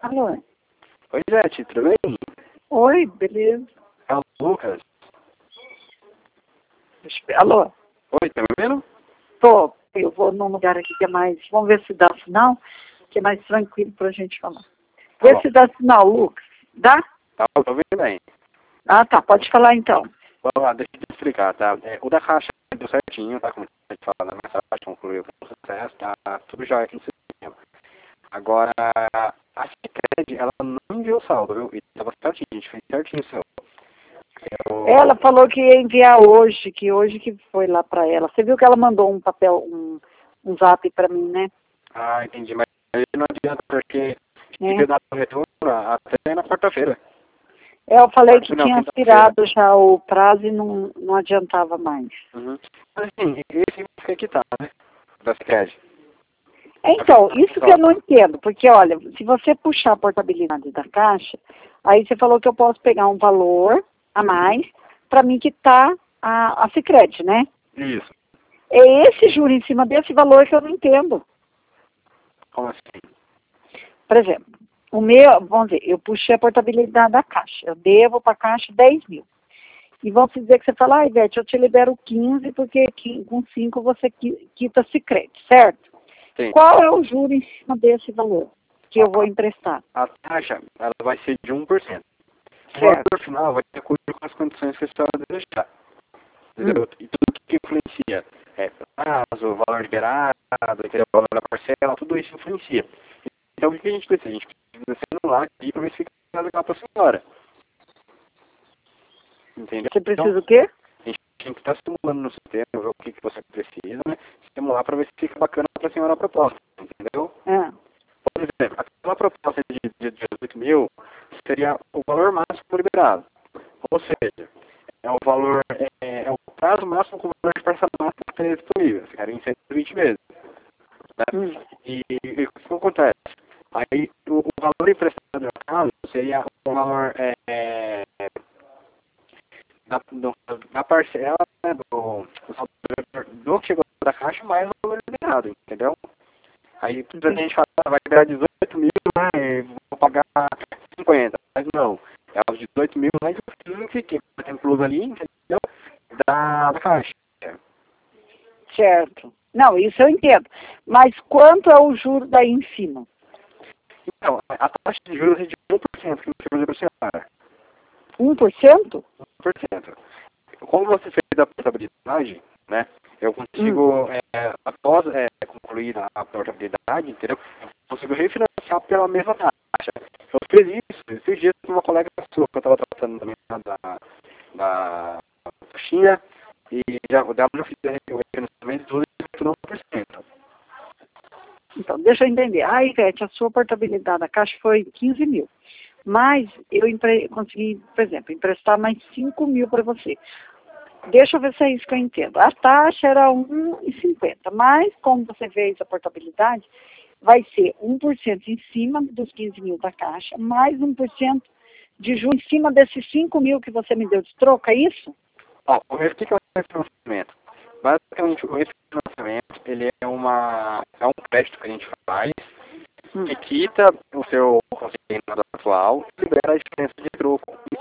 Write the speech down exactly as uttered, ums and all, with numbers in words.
Alô? Oi, Zete, tudo bem? Oi, beleza. É o Lucas. Alô? Oi, tá me ouvindo? Tô. Eu vou num lugar aqui que é mais... Vamos ver se dá sinal, que é mais tranquilo pra gente falar. Tá Vê bom. se dá sinal, Lucas. Dá? Tá, eu tô ouvindo bem. Ah, tá. Pode falar então. Vamos lá, deixa eu te explicar, tá? É, o da caixa deu certinho, tá? Como a gente fala na mensagem, concluiu com sucesso, tá? Tudo já aqui no sistema. Agora, a Cicred, ela não enviou saldo, viu? E tava certinho, a gente fez certinho o seu. Eu... Ela falou que ia enviar hoje, que hoje que foi lá pra ela. Você viu que ela mandou um papel, um, um zap pra mim, né? Ah, entendi, mas aí não adianta, porque É. tive dado retorno até na quarta-feira. Eu falei que Não, tinha quinta-feira. aspirado já o prazo e não, não adiantava mais. Uhum. Mas assim, esse fica que tá, né? Da Cicred. Então, isso que eu não entendo, porque olha, se você puxar a portabilidade da caixa, aí você falou que eu posso pegar um valor a mais para mim quitar a, a Sicredi, né? Isso. É esse juro em cima desse valor que eu não entendo. Como assim? Por exemplo, o meu, vamos dizer, eu puxei a portabilidade da caixa, eu devo para a caixa dez mil. E vamos dizer que você fala, ah, Ivete, eu te libero quinze, porque com cinco você quita a Sicredi, certo? Sim. Qual é o juro em cima desse valor que eu vou emprestar? A taxa, ela vai ser de um por cento. O Certo. valor final vai ter acordo com as condições que a senhora desejar. Entendeu? Hum. E tudo que influencia, é prazo, valor liberado, entendeu? O valor da parcela, tudo isso influencia. Então o que a gente precisa? A gente precisa simular aqui para ver se fica legal para a senhora. Entendeu? Você precisa Então, o quê? a gente tem que estar simulando no sistema, ver o que, que você precisa, né? Simular para ver se fica bacana para a senhora a proposta. Entendeu? Ah. Por exemplo, aquela proposta de, de dezoito mil seria o valor máximo liberado. Ou seja, é o valor, é, é o prazo máximo com o valor de parcelamento que teria disponível. Ficaria em cento e vinte vezes. Né? Hum. E, e o que acontece? Aí o, o valor emprestado no caso seria o valor é, da, do, da parcela, né, do, do, do que chegou da caixa mais o valor liberado, entendeu? Aí a gente fala, vai liberar dezoito mil, né, e vou pagar cinquenta, mas não. É os dezoito mil mais o quinze que tem plus ali, entendeu? Da, da caixa. Certo. Não, isso eu entendo. Mas quanto é o juro daí em cima? Então, a taxa de juros é de um por cento que você fazer para a senhora. um por cento? um por cento. Como você fez a portabilidade, né, eu consigo, Hum. é, após é, concluir a, a portabilidade, entendeu? Eu consigo refinanciar pela mesma taxa. Eu fiz isso esses dias com uma colega sua, que eu estava tratando também da, da, da China, e já, dela já fiz o refinanciamento do nove por cento. Então, deixa eu entender. Ah, Ivete, a sua portabilidade da caixa foi quinze mil. Mas eu empre... consegui, por exemplo, emprestar mais cinco mil para você. Deixa eu ver se é isso que eu entendo. A taxa era um vírgula cinquenta, mas como você fez a portabilidade, vai ser um por cento em cima dos quinze mil da caixa, mais um por cento de juros em cima desses cinco mil que você me deu de troca, é isso? Ó, o que que é o refinanciamento? Basicamente, o refinanciamento, ele é, uma, é um crédito que a gente faz, Hum. que quita o seu consignado atual e libera a diferença de troco.